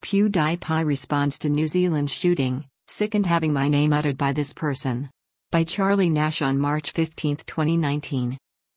PewDiePie responds to New Zealand shooting, "Sickened having my name uttered by this person." By Charlie Nash on March 15, 2019.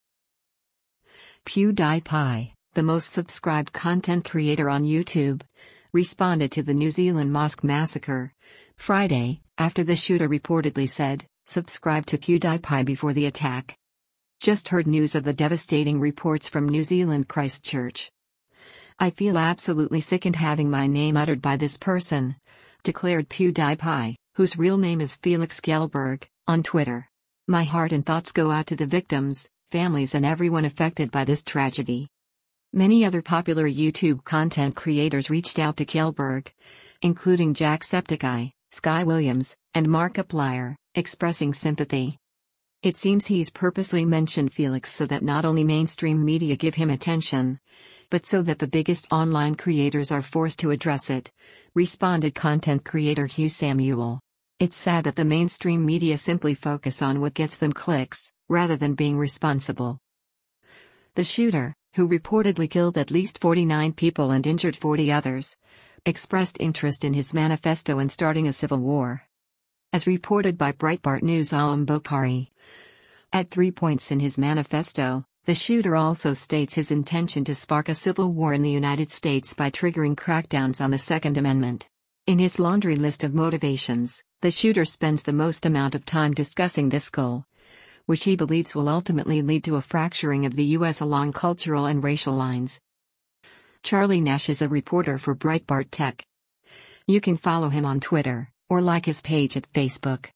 PewDiePie, the most subscribed content creator on YouTube, responded to the New Zealand mosque massacre Friday, after the shooter reportedly said, "Subscribe to PewDiePie before the attack. Just heard news of the devastating reports from New Zealand Christchurch. I feel absolutely sickened having my name uttered by this person," declared PewDiePie, whose real name is Felix Kjellberg, on Twitter. "My heart and thoughts go out to the victims, families and everyone affected by this tragedy." Many other popular YouTube content creators reached out to Kjellberg, including Jacksepticeye, Sky Williams, and Markiplier, expressing sympathy. It seems he's purposely mentioned Felix so that not only mainstream media give him attention, but so that the biggest online creators are forced to address it, responded content creator Hugh Samuel. "It's sad that the mainstream media simply focus on what gets them clicks, rather than being responsible." The shooter, who reportedly killed at least 49 people and injured 40 others, expressed interest in his manifesto in starting a civil war. As reported by Breitbart News' Alam Bokhari, at 3 points in his manifesto, the shooter also states his intention to spark a civil war in the United States by triggering crackdowns on the Second Amendment. In his laundry list of motivations, the shooter spends the most amount of time discussing this goal, which he believes will ultimately lead to a fracturing of the U.S. along cultural and racial lines. Charlie Nash is a reporter for Breitbart Tech. You can follow him on Twitter, or like his page at Facebook.